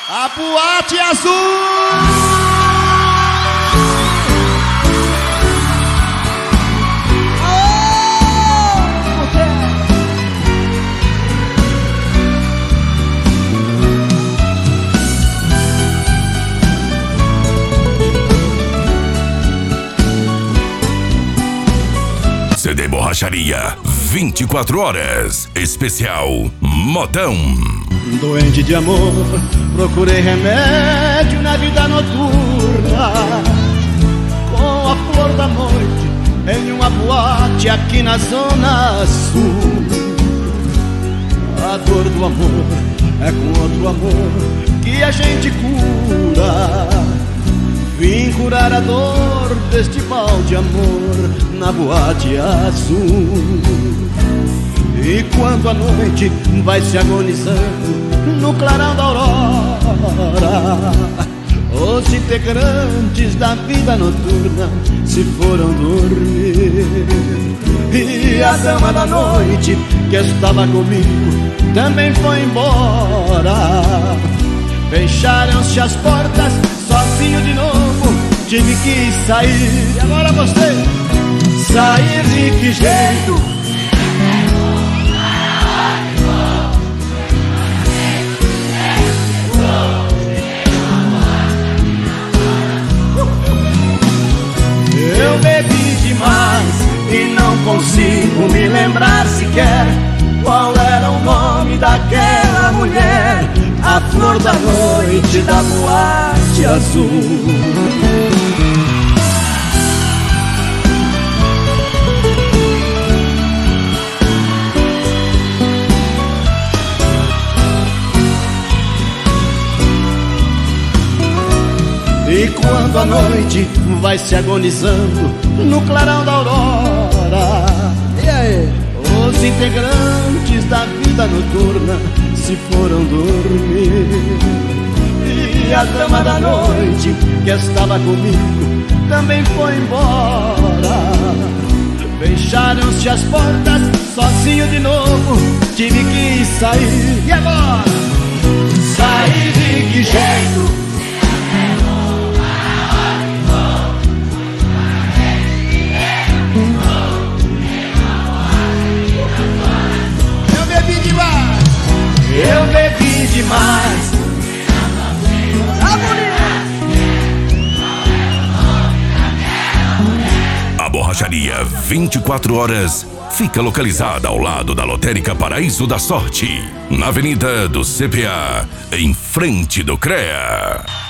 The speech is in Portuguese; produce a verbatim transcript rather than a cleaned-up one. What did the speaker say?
A Boate Azul! C D Borracharia, vinte e quatro horas, especial Modão. Doente de amor, procurei remédio na vida noturna, com a flor da noite em uma boate aqui na Zona Sul. A dor do amor é com outro amor que a gente cura. Vim curar a dor deste mal de amor na Boate Azul. E quando a noite vai se agonizando no clarão da aurora, os integrantes da vida noturna se foram dormir. E a dama da noite que estava comigo também foi embora. Fecharam-se as portas, sozinho de novo tive que sair. E agora você, sair de que jeito? Eu bebi demais e não consigo me lembrar sequer qual era o nome daquela mulher, a flor da noite da Boate Azul. E quando a noite vai se agonizando no clarão da aurora, e aí? Os integrantes da vida noturna se foram dormir. E a dama da noite que estava comigo também foi embora. Fecharam-se as portas, sozinho de novo tive que sair. E agora? Sair de que jeito? Eu bebi demais. A Borracharia vinte e quatro horas fica localizada ao lado da Lotérica Paraíso da Sorte, na Avenida do C P A, em frente do C R E A.